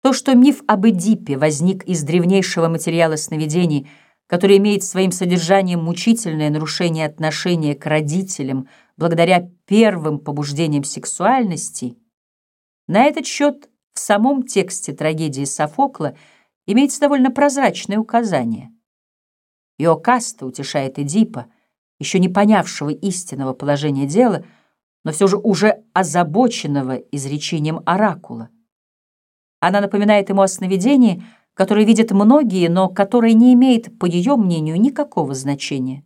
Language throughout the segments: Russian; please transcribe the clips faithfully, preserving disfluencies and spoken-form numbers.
То, что миф об Эдипе возник из древнейшего материала сновидений, который имеет своим содержанием мучительное нарушение отношения к родителям благодаря первым побуждениям сексуальности, на этот счет в самом тексте трагедии Софокла имеется довольно прозрачное указание. Иокаста утешает Эдипа, еще не понявшего истинного положения дела, но все же уже озабоченного изречением оракула. Она напоминает ему о сновидении, которое видят многие, но которое не имеет, по ее мнению, никакого значения.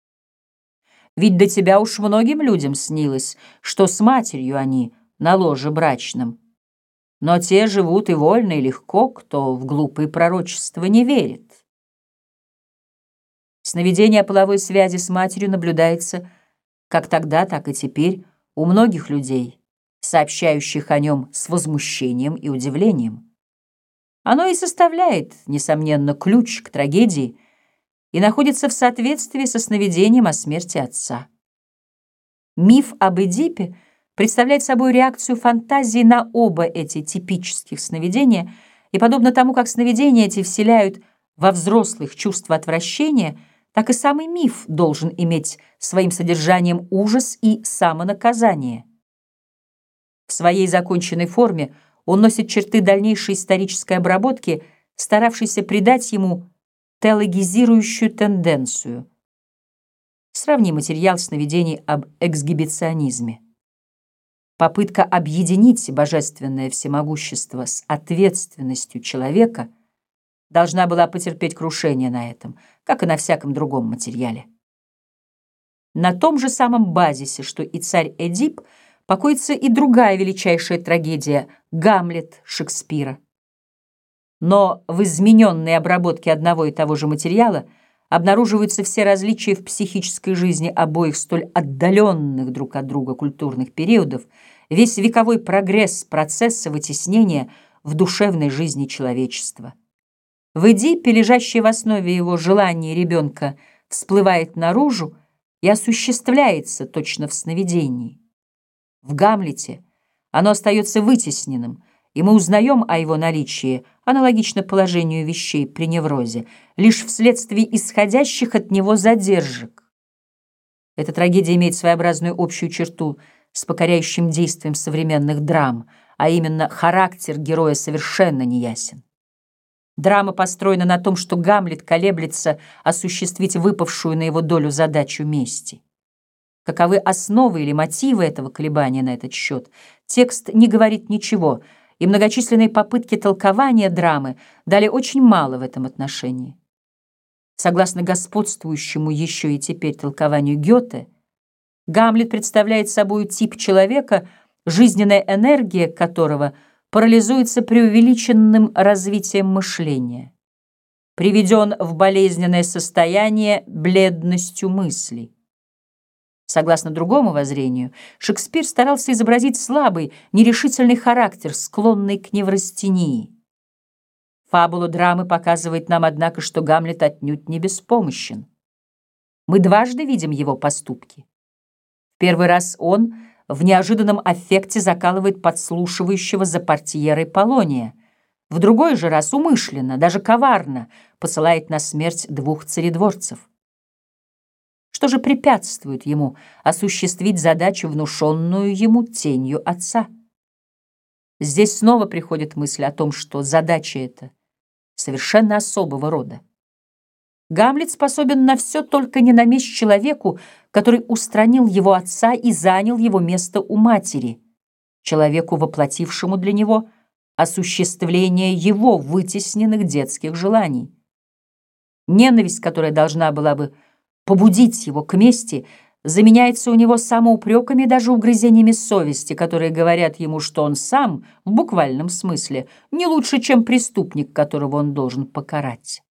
Ведь до тебя уж многим людям снилось, что с матерью они на ложе брачном, но те живут и вольно, и легко, кто в глупые пророчества не верит. Сновидение о половой связи с матерью наблюдается как тогда, так и теперь у многих людей, сообщающих о нем с возмущением и удивлением. Оно и составляет, несомненно, ключ к трагедии и находится в соответствии со сновидением о смерти отца. Миф об Эдипе представляет собой реакцию фантазии на оба эти типических сновидения, и подобно тому, как сновидения эти вселяют во взрослых чувство отвращения, так и самый миф должен иметь своим содержанием ужас и самонаказание. В своей законченной форме он носит черты дальнейшей исторической обработки, старавшейся придать ему теологизирующую тенденцию. Сравни материал сновидений об эксгибиционизме. Попытка объединить божественное всемогущество с ответственностью человека должна была потерпеть крушение на этом, как и на всяком другом материале. На том же самом базисе, что и царь Эдип, покоится и другая величайшая трагедия «Гамлет» Шекспира. Но в измененной обработке одного и того же материала обнаруживаются все различия в психической жизни обоих столь отдаленных друг от друга культурных периодов, весь вековой прогресс процесса вытеснения в душевной жизни человечества. В Эдипе, лежащее в основе его желания ребенка, всплывает наружу и осуществляется точно в сновидении. В Гамлете оно остается вытесненным, и мы узнаем о его наличии, аналогично положению вещей при неврозе, лишь вследствие исходящих от него задержек. Эта трагедия имеет своеобразную общую черту с покоряющим действием современных драм, а именно характер героя совершенно неясен. Драма построена на том, что Гамлет колеблется осуществить выпавшую на его долю задачу мести. Каковы основы или мотивы этого колебания на этот счет, текст не говорит ничего, и многочисленные попытки толкования драмы дали очень мало в этом отношении. Согласно господствующему еще и теперь толкованию Гёте, Гамлет представляет собой тип человека, жизненная энергия которого парализуется преувеличенным развитием мышления, приведен в болезненное состояние бледностью мыслей. Согласно другому воззрению, Шекспир старался изобразить слабый, нерешительный характер, склонный к неврастении. Фабула драмы показывает нам, однако, что Гамлет отнюдь не беспомощен. Мы дважды видим его поступки. В первый раз он в неожиданном аффекте закалывает подслушивающего за портьерой Полония, в другой же раз умышленно, даже коварно, посылает на смерть двух царедворцев. Что же препятствует ему осуществить задачу, внушенную ему тенью отца? Здесь снова приходит мысль о том, что задача эта совершенно особого рода. Гамлет способен на все, только не на месть человеку, который устранил его отца и занял его место у матери, человеку, воплотившему для него осуществление его вытесненных детских желаний. Ненависть, которая должна была бы побудить его к мести, заменяется у него самоупреками и даже угрызениями совести, которые говорят ему, что он сам, в буквальном смысле, не лучше, чем преступник, которого он должен покарать.